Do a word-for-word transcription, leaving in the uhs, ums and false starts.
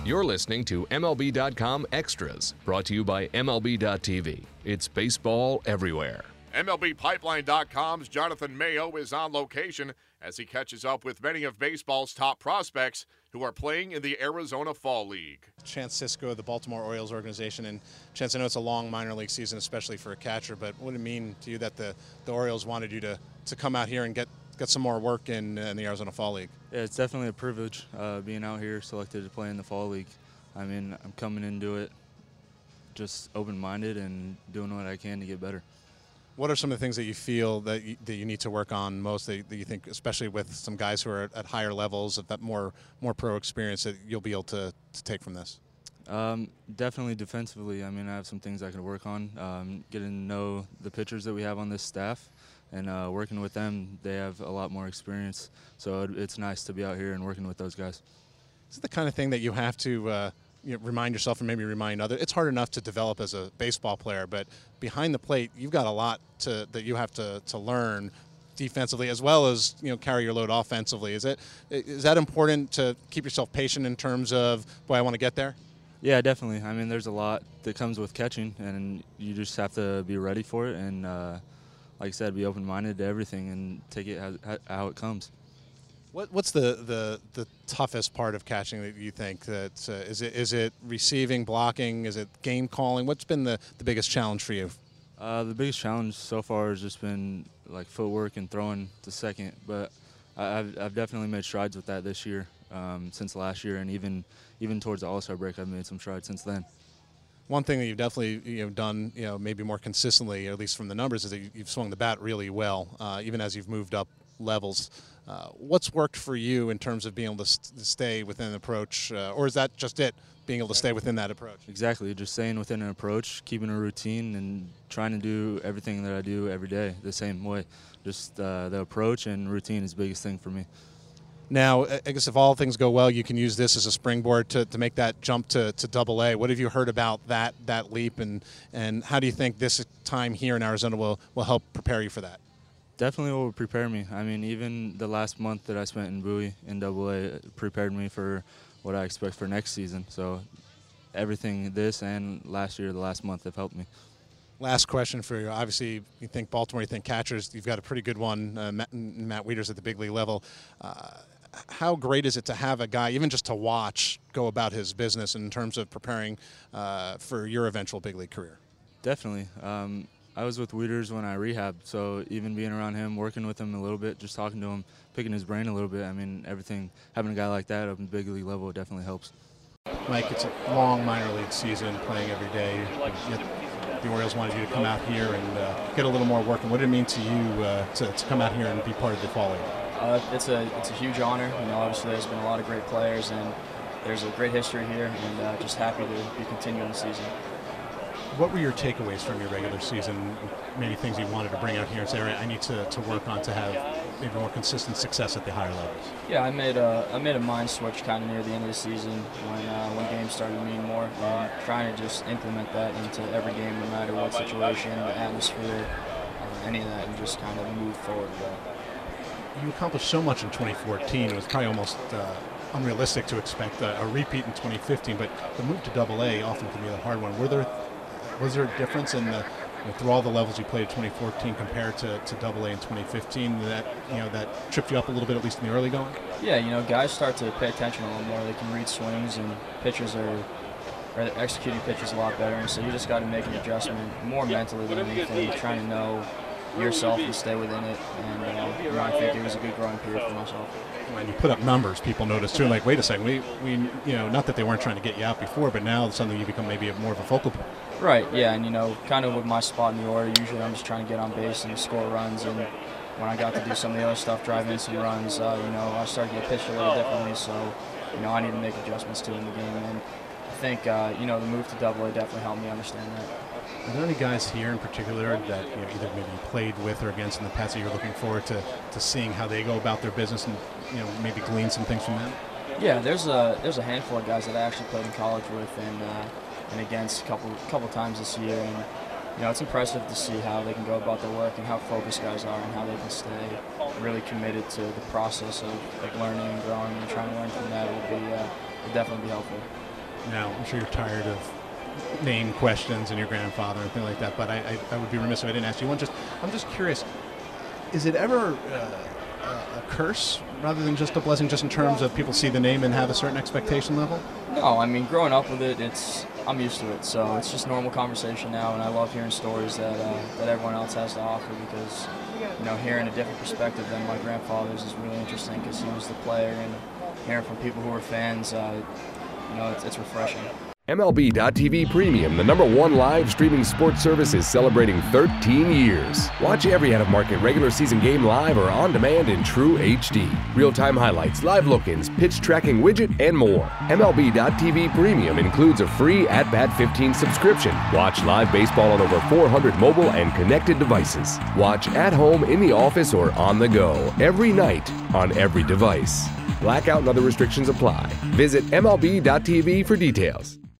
You're listening to M L B dot com Extras, brought to you by M L B dot T V. It's baseball everywhere. M L B Pipeline dot com's Jonathan Mayo is on location as he catches up with many of baseball's top prospects who are playing in the Arizona Fall League. Chance Sisco, the Baltimore Orioles organization, and Chance, I know it's a long minor league season, especially for a catcher, but what did it mean to you that the, the Orioles wanted you to, to come out here and get, get some more work in, in the Arizona Fall League? Yeah, it's definitely a privilege uh, being out here, selected to play in the Fall League. I mean, I'm coming into it just open-minded and doing what I can to get better. What are some of the things that you feel that you, that you need to work on most, that, that you think, especially with some guys who are at, at higher levels, of that more more pro experience, that you'll be able to, to take from this? Um, definitely defensively. I mean, I have some things I can work on. Um, getting to know the pitchers that we have on this staff and uh, working with them. They have a lot more experience, so it, it's nice to be out here and working with those guys. Is it the kind of thing that you have to uh, you know, remind yourself and maybe remind others? It's hard enough to develop as a baseball player, but behind the plate, you've got a lot to, that you have to, to learn defensively, as well as, you know, carry your load offensively. Is it is that important to keep yourself patient in terms of, boy, I want to get there? Yeah, definitely. I mean, there's a lot that comes with catching, and you just have to be ready for it and, uh, like I said, be open-minded to everything and take it how, how it comes. What, what's the, the, the toughest part of catching that you think? That uh, is it is it receiving, blocking? Is it game calling? What's been the, the biggest challenge for you? Uh, the biggest challenge so far has just been like footwork and throwing to second, but I, I've, I've definitely made strides with that this year, um, since last year, and even even towards the All-Star break, I've made some strides since then. One thing that you've definitely you know done, you know, maybe more consistently, at least from the numbers, is that you've swung the bat really well, uh, even as you've moved up levels. Uh, what's worked for you in terms of being able to, st- to stay within an approach, uh, or is that just it, being able to stay within that approach? Exactly, just staying within an approach, keeping a routine, and trying to do everything that I do every day the same way. Just uh, the approach and routine is the biggest thing for me. Now, I guess if all things go well, you can use this as a springboard to, to make that jump to, to double A. What have you heard about that that leap, and, and how do you think this time here in Arizona will, will help prepare you for that? Definitely will prepare me. I mean, even the last month that I spent in Bowie in double A prepared me for what I expect for next season. So everything this and last year, the last month, have helped me. Last question for you. Obviously, you think Baltimore, you think catchers. You've got a pretty good one, uh, Matt, Matt Wieters at the big league level. Uh, how great is it to have a guy, even just to watch, go about his business in terms of preparing uh, for your eventual big league career? Definitely. Um, I was with Wieters when I rehabbed, so even being around him, working with him a little bit, just talking to him, picking his brain a little bit, I mean, everything, having a guy like that up in the big league level definitely helps. Mike, it's a long minor league season, playing every day. Yet the Orioles wanted you to come out here and uh, get a little more work. And what did it mean to you uh, to, to come out here and be part of the Fall League? Uh, it's a it's a huge honor. You know, obviously there's been a lot of great players, and there's a great history here, and uh, just happy to be continuing the season. What were your takeaways from your regular season? Maybe things you wanted to bring out here and say, all right, I need to, to work on to have maybe more consistent success at the higher levels? Yeah, I made a I made a mind switch kind of near the end of the season when uh, when games started to mean more, and trying to just implement that into every game, no matter what situation, the atmosphere, uh, any of that, and just kind of move forward with that. You accomplished so much in twenty fourteen. It was probably almost uh, unrealistic to expect a, a repeat in twenty fifteen, but the move to double A often can be a hard one. Were there Was there a difference in the, you know, through all the levels you played in twenty fourteen compared to, to double A in twenty fifteen that, you know, that tripped you up a little bit, at least in the early going? Yeah, you know, guys start to pay attention a little more. They can read swings, and pitchers are, are executing pitches a lot better. And so you just got to make an adjustment more mentally than anything, trying to know yourself and stay within it. And uh, you know, I think it was a good growing period for myself. When you put up numbers, people notice too. Like, wait a second, we, we, you know, not that they weren't trying to get you out before, but now it's something you become maybe a more of a focal point. Right. Yeah, and you know, kind of with my spot in the order, usually I'm just trying to get on base and score runs. And when I got to do some of the other stuff, drive in some runs, uh, you know, I started to get pitched a little differently. So, you know, I need to make adjustments to in the game. And I think, uh, you know, the move to double A definitely helped me understand that. Are there any guys here in particular that you know, either maybe you played with or against in the past that you're looking forward to, to seeing how they go about their business and, you know, maybe glean some things from them? Yeah, there's a there's a handful of guys that I actually played in college with and uh, and against a couple couple times this year, and you know it's impressive to see how they can go about their work and how focused guys are and how they can stay really committed to the process of like learning and growing and trying to learn from that. Will be uh, will definitely be helpful. Now, I'm sure you're tired of name questions and your grandfather and things like that, but I, I, I would be remiss if I didn't ask you one. Just, I'm just curious, is it ever uh, a, a curse rather than just a blessing, just in terms of people see the name and have a certain expectation level? No, I mean, growing up with it, it's I'm used to it, so it's just normal conversation now, and I love hearing stories that uh, that everyone else has to offer because, you know, hearing a different perspective than my grandfather's is really interesting because he was the player, and hearing from people who are fans, uh, you know, it's, it's refreshing. M L B dot T V Premium, the number one live streaming sports service, is celebrating thirteen years. Watch every out-of-market regular season game live or on demand in true H D. Real-time highlights, live look-ins, pitch tracking widget, and more. M L B dot T V Premium includes a free At Bat fifteen subscription. Watch live baseball on over four hundred mobile and connected devices. Watch at home, in the office, or on the go every night on every device. Blackout and other restrictions apply. Visit M L B dot T V for details.